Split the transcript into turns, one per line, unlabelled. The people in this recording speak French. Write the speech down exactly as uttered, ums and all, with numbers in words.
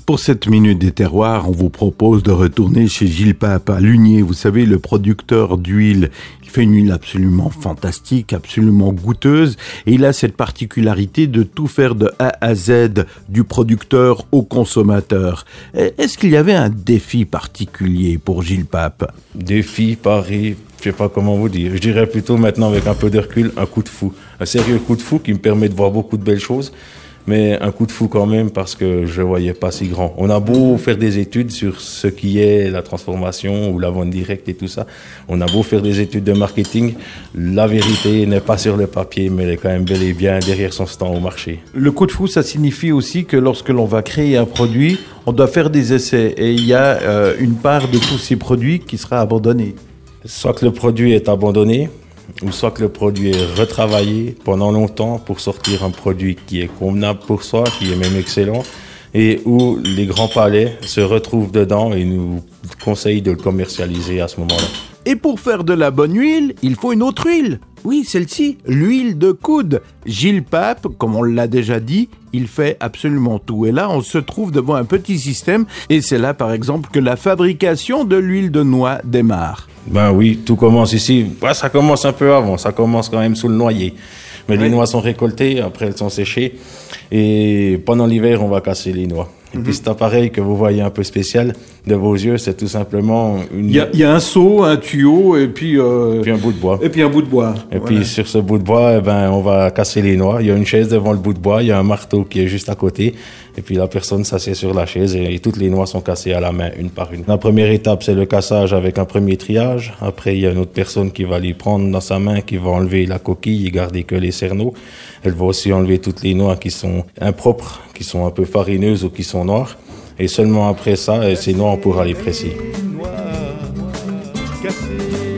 Pour cette minute des terroirs, on vous propose de retourner chez Gilles Pape à Lugné. Vous savez, le producteur d'huile. Il fait une huile absolument fantastique, absolument goûteuse. Et il a cette particularité de tout faire de A à Z, du producteur au consommateur. Est-ce qu'il y avait un défi particulier pour Gilles Pape ?
Défi, pari, je sais pas comment vous dire. Je dirais plutôt maintenant avec un peu de recul, un coup de fou. Un sérieux coup de fou qui me permet de voir beaucoup de belles choses. Mais un coup de fou quand même parce que je voyais pas si grand. On a beau faire des études sur ce qui est la transformation ou la vente directe et tout ça. On a beau faire des études de marketing. La vérité n'est pas sur le papier, mais elle est quand même bel et bien derrière son stand au marché.
Le coup de fou, ça signifie aussi que lorsque l'on va créer un produit, on doit faire des essais. Et il y a euh, une part de tous ces produits qui sera abandonnée.
Soit que le produit est abandonné, ou soit que le produit est retravaillé pendant longtemps pour sortir un produit qui est convenable pour soi, qui est même excellent, et où les grands palais se retrouvent dedans et nous conseillent de le commercialiser à ce moment-là.
Et pour faire de la bonne huile, il faut une autre huile. Oui, celle-ci, l'huile de coude. Gilles Pape, comme on l'a déjà dit, il fait absolument tout. Et là, on se trouve devant un petit système, et c'est là, par exemple, que la fabrication de l'huile de noix démarre.
Ben oui, tout commence ici. Ouais, ça commence un peu avant, ça commence quand même sous le noyer. Mais oui. Les noix sont récoltées, après elles sont séchées. Et pendant l'hiver, on va casser les noix. Et mm-hmm. puis cet appareil que vous voyez un peu spécial de vos yeux, c'est tout simplement une...
Il y a, il y a un seau, un tuyau et puis... Euh...
Et puis un bout de bois.
Et puis un bout de bois.
Et
voilà.
puis sur ce bout de bois, eh ben, on va casser les noix. Il y a une chaise devant le bout de bois, il y a un marteau qui est juste à côté. Et puis la personne s'assied sur la chaise et, et toutes les noix sont cassées à la main, une par une. La première étape, c'est le cassage avec un premier triage. Après, il y a une autre personne qui va les prendre dans sa main, qui va enlever la coquille et garder que les cerneaux. Elle va aussi enlever toutes les noix qui sont impropres, qui sont un peu farineuses ou qui sont noires. Et seulement après ça, ces noix, on pourra les presser.